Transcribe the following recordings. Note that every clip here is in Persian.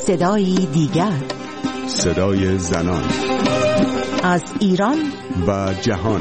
صدایی دیگر، صدای زنان از ایران و جهان.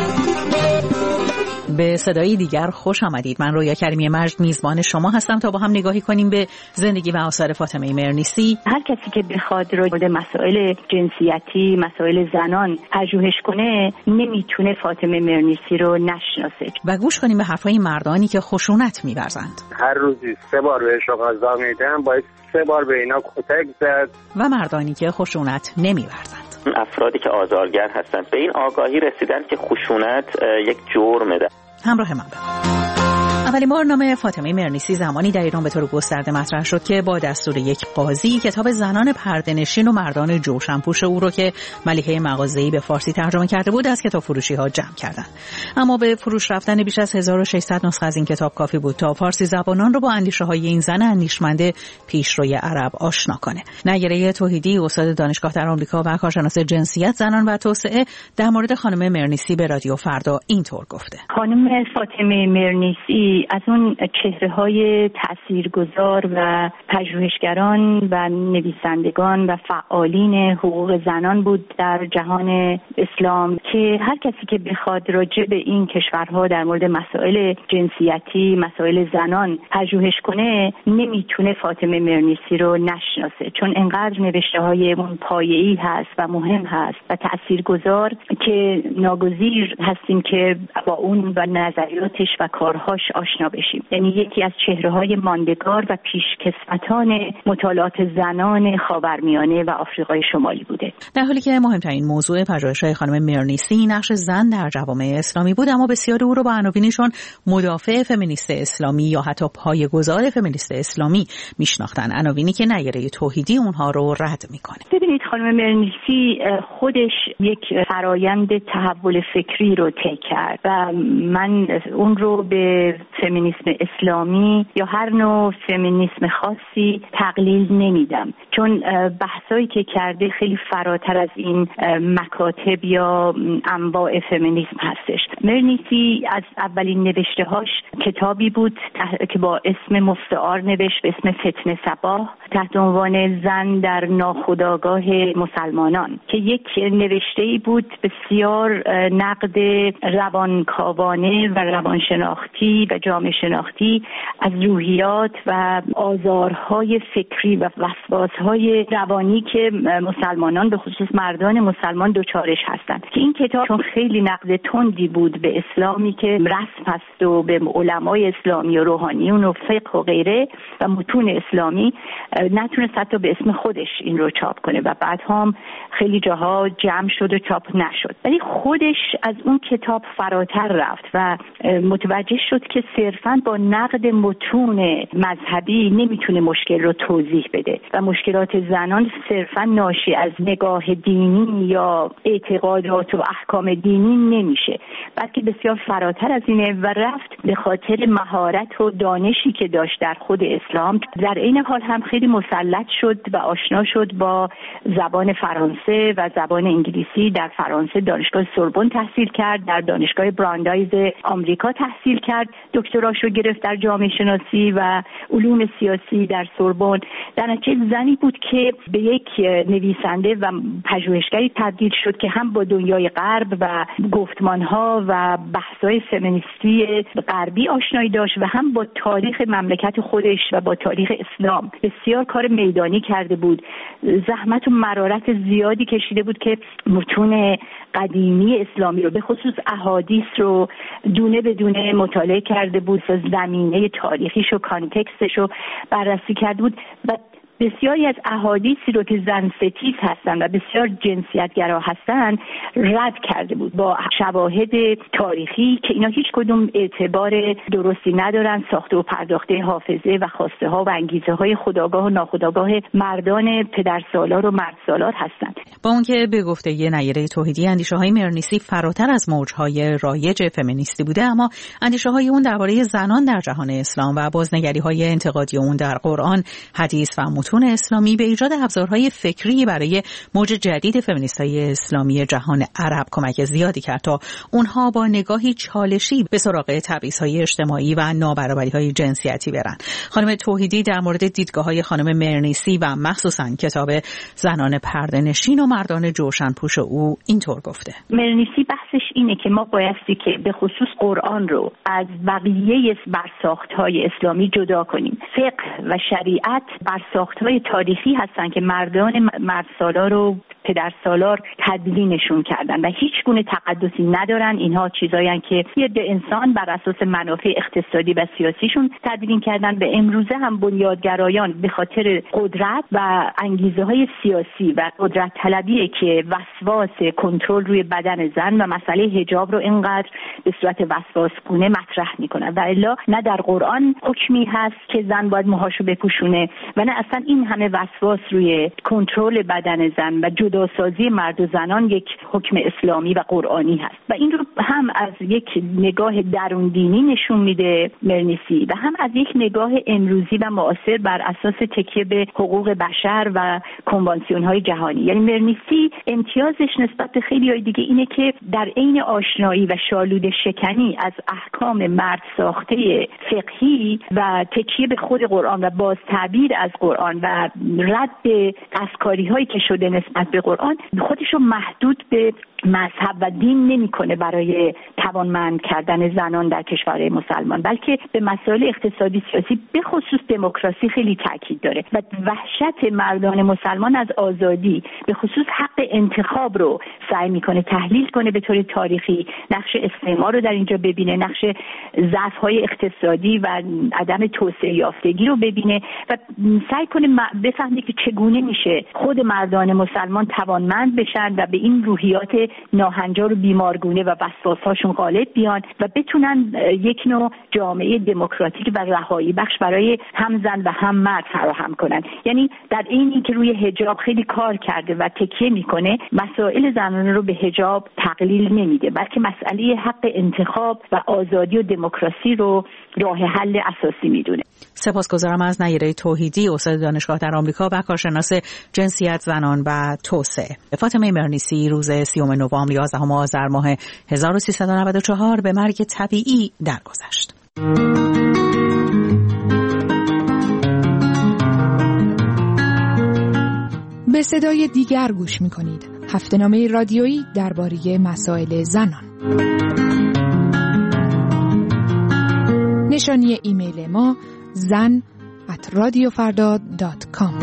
به صدای دیگر خوش آمدید. من رویا کریمی مجد میزبان شما هستم تا با هم نگاهی کنیم به زندگی و آثار فاطمه مرنیسی. هر کسی که بخواد راجع به مسائل جنسیتی، مسائل زنان پژوهش کنه نمیتونه فاطمه مرنیسی رو نشناسه. و گوش کنیم به حرفای مردانی که خشونت می‌ورزند. هر روزی 3 بار بهش غذا میدم، باید 3 بار به اینا کتک زد. و مردانی که خشونت نمی‌ورزند. افرادی که آزارگر هستند به این آگاهی رسیدن که خشونت یک جرمه. همراه من اولین بار نام فاطمه مرنیسی زمانی در ایران به طور گسترده مطرح شد که با دستور یک قاضی کتاب زنان پرده‌نشین و مردان جوشن‌پوش او رو که ملیحه مغازه‌ای به فارسی ترجمه کرده بود از کتاب فروشی‌ها جمع کردند. اما به فروش رفتن بیش از 1600 نسخه از این کتاب کافی بود تا فارسی زبانان رو با اندیشه‌های این زن اندیشمند پیشروی عرب آشنا کنه. نیره توحیدی، استاد دانشگاه در آمریکا و کارشناس جنسیت، زنان و توسعه، در مورد خانم مرنیسی به رادیو فردا اینطور گفته: خانم فاطمه مرنیسی از اون چهره‌های تاثیرگذار و پژوهشگران و نویسندگان و فعالین حقوق زنان بود در جهان اسلام که هر کسی که بخواد راجع به این کشورها در مورد مسائل جنسیتی، مسائل زنان پژوهش کنه نمیتونه فاطمه مرنیسی رو نشناسه، چون انقدر نوشته‌های اون پایه‌ای هست و مهم هست و تاثیرگذار که ناگزیر هستیم که با اون و نظریاتش و کارهاش آشنا بشیم. یعنی یکی از چهره‌های ماندگار و پیشکسوتان مطالعات زنان خاورمیانه و آفریقای شمالی بوده. در حالی که مهمترین موضوع پژوهش‌های خانم مرنیسی نقش زن در جوامع اسلامی بود، اما بسیاری او را با عناوینشون مدافع فمینیست اسلامی یا حتی پایه‌گذار فمینیست اسلامی میشناختن، عناوینی که نیره توحیدی اونها رو رد میکنه. ببینید، خانم مرنیسی خودش یک فرایند تحول فکری رو طی کرد و من اون رو به فمینیسم اسلامی یا هر نوع فمینیسم خاصی تقلیل نمیدم، چون بحثایی که کرده خیلی فراتر از این مکاتب یا انواع فمینیسم هستش. مرنیسی از اولین نوشته‌هاش کتابی بود که با اسم مستعار نوشت به اسم فتنه صباح تحت عنوان زن در ناخودآگاه مسلمانان، که یک نوشته‌ای بود بسیار نقد روانکاوانه و روانشناختی و جامعه شناختی از روحیات و آزارهای فکری و وسواسهای روانی که مسلمانان به خصوص مردان مسلمان دچارش هستند. که این کتاب چون خیلی نقد تندی بود به اسلامی که رسم هست و به علمای اسلامی و روحانیون و فقه و غیره و متون اسلامی، نتونست حتی به اسم خودش این رو چاپ کنه و بعد هم خیلی جاها جمع شد و چاپ نشد. ولی خودش از اون کتاب فراتر رفت و متوجه شد که صرفاً با نقد متون مذهبی نمیتونه مشکل رو توضیح بده و مشکلات زنان صرفاً ناشی از نگاه دینی یا اعتقادات و احکام دینی نمیشه، بلکه بسیار فراتر از اینه و رفت به خاطر مهارت و دانشی که داشت در خود اسلام. در این حال هم خیلی مسلط شد و آشنا شد با زبان فرانسه و زبان انگلیسی. در فرانسه دانشگاه سوربن تحصیل کرد، در دانشگاه براندایز آمریکا تحصیل کرد، دکتراشو گرفت در جامعه شناسی و علوم سیاسی در سوربن. در نتیجه زنی بود که به یک نویسنده و پژوهشگری تبدیل شد که هم با دنیای غرب و گفتمانها و بحث‌های فمینیستی غربی آشنایی داشت و هم با تاریخ مملکت خودش و با تاریخ اسلام بسیار کار میدانی کرده بود. زحمت و مرارت زیادی کشیده بود که متون قدیمی اسلامی رو به خصوص احادیث رو دونه به دونه مطالعه کرده بود، زمینه تاریخیش و کانتکستش رو بررسی کرده بود و بسیاری از احادیثی رو که زن ستیز هستن و بسیار جنسیتگرا هستن رد کرده بود با شواهد تاریخی که اینا هیچ کدوم اعتبار درستی ندارن، ساخته و پرداخته حافظه و خواسته ها و انگیزه های خودآگاه و ناخودآگاه مردان پدرسالار و مردسالار هستند. با اون که به گفته یه نیره توحیدی اندیشه های مرنیسی فراتر از موجهای رایج فمینیستی بوده، اما اندیشه های اون درباره زنان در جهان اسلام و بازنگری های انتقادی اون در قرآن، حدیث و متون اسلامی به ایجاد ابزارهای فکری برای موج جدید فمینیست‌های اسلامی جهان عرب کمک زیادی کرد تا اونها با نگاهی چالشی به سراغ تبعیض‌های اجتماعی و نابرابری‌های جنسیتی برن. خانم توحیدی در مورد دیدگاه‌های خانم مرنیسی و مخصوصاً کتاب زنان پرده‌نشین و مردان جوشنپوش او اینطور گفته. مرنیسی بحثش اینه که ما بایستی که به خصوص قرآن رو از بقیه برساخت‌های اسلامی جدا کنیم. فقه و شریعت برساخت‌های تاریخی هستن که مردان مردسالار و پدرسالار تدوینشون کردن و هیچ گونه تقدسی ندارن. اینها چیزایین که یه انسان بر اساس منافع اقتصادی و سیاسیشون تدوین کردن. به امروزه هم بنیادگرایان به خاطر قدرت و انگیزه‌های سیاسی و قدرت طلبی که وسواس کنترل روی بدن زن و مسئله حجاب رو اینقدر به صورت وسواسگونه مطرح میکنن و الا نه در قرآن حکمی هست که زن باید موهاشو بپوشونه و نه اصلا این همه وسواس روی کنترل بدن زن و جداسازی مرد و زنان یک حکم اسلامی و قرآنی هست و این رو هم از یک نگاه درون دینی نشون میده مرنیسی و هم از یک نگاه امروزی و معاصر بر اساس تکیه به حقوق بشر و کنوانسیون‌های جهانی. یعنی مرنیسی امتیازش نسبت به خیلی‌های دیگه اینه که در عین آشنایی و شالوده شکنی از احکام مرد ساخته فقهی و تکیه به خود قرآن و باز تعبیر از قرآن و رد دستکاری‌هایی که شده نسبت به قرآن خودشو محدود به مذهب و دین نمی‌کنه برای توانمند کردن زنان در کشورهای مسلمان، بلکه به مسائل اقتصادی سیاسی به خصوص دموکراسی خیلی تاکید داره و وحشت مردان مسلمان از آزادی به خصوص حق انتخاب رو سعی می‌کنه تحلیل کنه به طور تاریخی، نقش استعمار رو در اینجا ببینه، نقش ضعف‌های اقتصادی و عدم توسعه یافتگی رو ببینه و سعی کنه بفهمه که چگونه میشه خود مردان مسلمان توانمند بشن و به این روحیات ناهنجار و بیمارگونه و وسواس‌هاشون غالب بیان و بتونن یک نوع جامعه دموکراتیک و رهایی بخش برای هم زن و هم مرد فراهم کنن. یعنی در اینی که روی حجاب خیلی کار کرده و تکیه میکنه، مسائل زنانه رو به حجاب تقلیل نمیده، بلکه مسئله حق انتخاب و آزادی و دموکراسی رو راه حل اساسی میدونه. سپاسگزارم از نیره توحیدی، استاد دانشگاه در آمریکا و کارشناس جنسیت زنان و توسعه. فاطمه مرنیسی روز 30 نوامبر 11 آذر ماه 1394 به مرگ طبیعی درگذشت. به صدای دیگر گوش می‌کنید. هفته‌نامه رادیویی درباره مسائل زنان. نشانی ایمیل ما zan@radiofarda.com.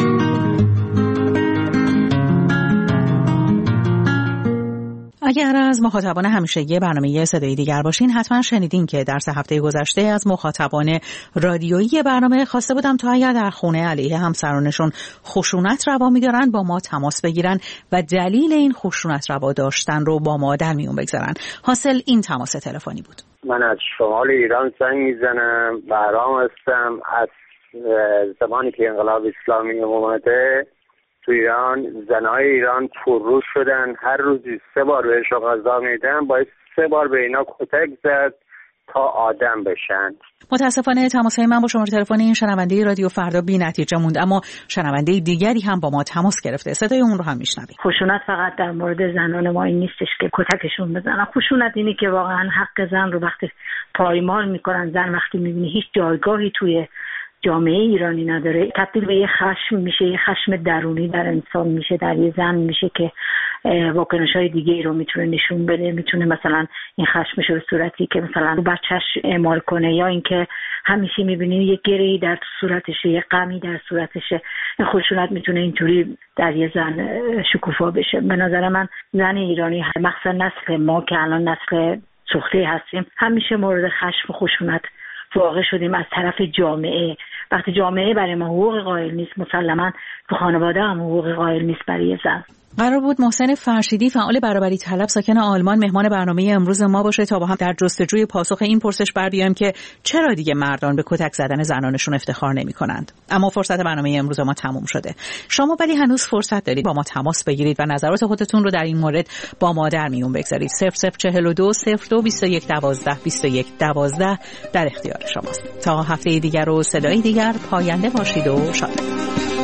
اگر از مخاطبان همیشگی برنامه صدای دیگر باشین حتما شنیدین که در 3 هفته گذشته از مخاطبان رادیویی برنامه خواسته بودم تا اگر در خونه علیه همسرانشون خشونت روا می‌دارن با ما تماس بگیرن و دلیل این خشونت روا داشتن رو با ما در میون بگذارن. حاصل این تماس تلفنی بود. من از شمال ایران زنگ میزنم، بهرام هستم. از زمانی که انقلاب اسلامی اومده تو ایران، زنهای ایران پرروش شدن. هر روزی 3 بار بهشون غذا میدن، باید 3 بار به اینا کتک زد تا آدم بشن. متاسفانه تماس‌های من با شماره تلفن این شنونده رادیو فردا بی نتیجه موند، اما شنونده دیگری هم با ما تماس گرفته. صدای اون رو هم میشنویم. خشونت فقط در مورد زنان ما این نیستش که کتکشون بزنن. خشونت اینه که واقعا حق زن رو وقتی پایمال میکنن، زن وقتی میبینی هیچ جایگاهی توی جامعه ایرانی نداره، تبدیل به یه خشم میشه، یه خشم درونی در انسان میشه، در یه زن میشه که واکنش‌های دیگه ای رو میتونه نشون بده. میتونه مثلا این خشمش رو به صورتی که مثلا رو بچه‌ش اعمال کنه، یا اینکه همیشه میبینی یه گره‌ای در صورتشه، یه غمی در صورتشه. این خشونت میتونه اینطوری در یه زن شکوفا بشه. به نظر من زن ایرانی، مخصوصا نسل ما که الان نسل سوخته هستیم، همیشه مورد خشم و خشونت واقع شدیم از طرف جامعه. وقتی جامعه برای ما حقوق قائل نیست، مسلماً تو خانواده هم حقوق قائل نیست برای زن. قرار بود محسن فرشیدی فعال برابری طلب ساکن آلمان مهمان برنامه امروز ما باشه تا با هم در جستجوی پاسخ این پرسش بر بیایم که چرا دیگه مردان به کتک زدن زنانشون افتخار نمی‌کنند. اما فرصت برنامه امروز ما تموم شده. شما ولی هنوز فرصت دارید با ما تماس بگیرید و نظرات خودتون رو در این مورد با ما در میون بگذارید. 0042 02 21 12 21 12 در اختیار شماست. تا هفته دیگر و صدای دیگر، پاینده باشید و شاد.